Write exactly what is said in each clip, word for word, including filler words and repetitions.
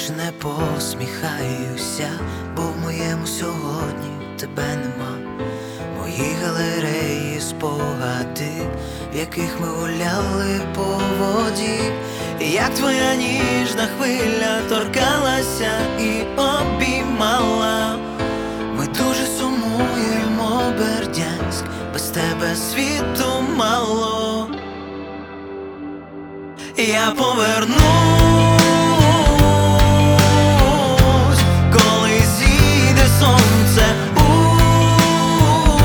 більше не посміхаюся, бо в моєму сьогодні тебе нема. Мої галереї спогади, в яких ми гуляли по воді. І як твоя ніжна хвиля торкалася і обіймала. Ми дуже сумуємо, Бердянськ, без тебе світу мало. Я повернусь, коли зійде сонце у-у-у,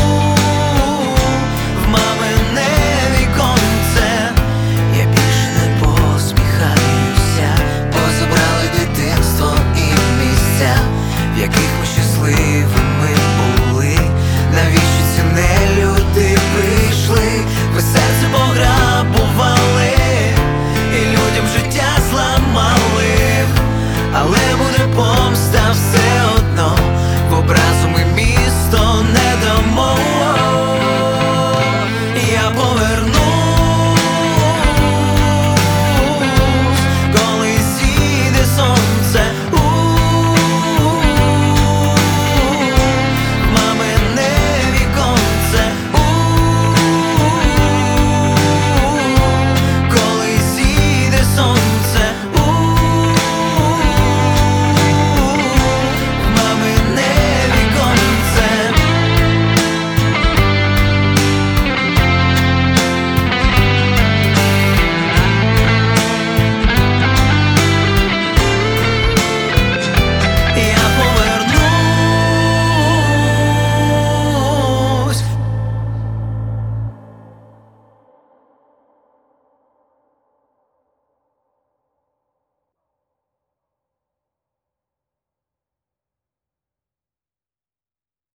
в мамине віконце. Я більше не посміхаюся, бо забрали дитинство і місця, в яких ми щасливі